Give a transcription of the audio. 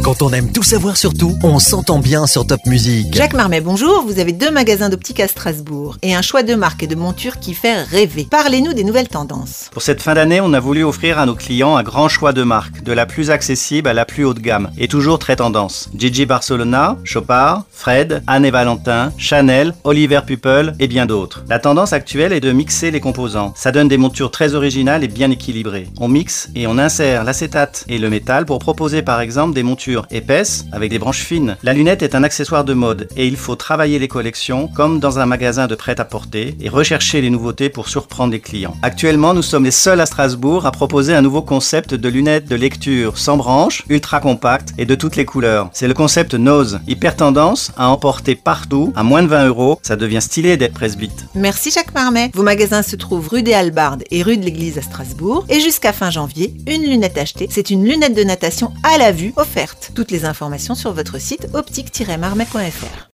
Quand on aime tout savoir sur tout, on s'entend bien sur Top Music. Jacques Marmet, bonjour. Vous avez 2 magasins d'optique à Strasbourg et un choix de marques et de montures qui fait rêver. Parlez-nous des nouvelles tendances. Pour cette fin d'année, on a voulu offrir à nos clients un grand choix de marques, de la plus accessible à la plus haute gamme, et toujours très tendance. Gigi Barcelona, Chopard, Fred, Anne et Valentin, Chanel, Oliver Pupel et bien d'autres. La tendance actuelle est de mixer les composants. Ça donne des montures très originales et bien équilibrées. On mixe et on insère l'acétate et le métal pour proposer par exemple des montures épaisses avec des branches fines. La lunette est un accessoire de mode et il faut travailler les collections comme dans un magasin de prêt-à-porter et rechercher les nouveautés pour surprendre les clients. Actuellement, nous sommes les seuls à Strasbourg à proposer un nouveau concept de lunettes de lecture sans branches, ultra compactes et de toutes les couleurs. C'est le concept Nose, hyper tendance à emporter partout à moins de 20 €. Ça devient stylé d'être presbyte. Merci Jacques Marmet. Vos magasins se trouvent rue des Hallebardes et rue de l'Église à Strasbourg. Et jusqu'à fin janvier, une lunette achetée, c'est une lunette de natation à la vue offerte. Toutes les informations sur votre site optique-marmet.fr.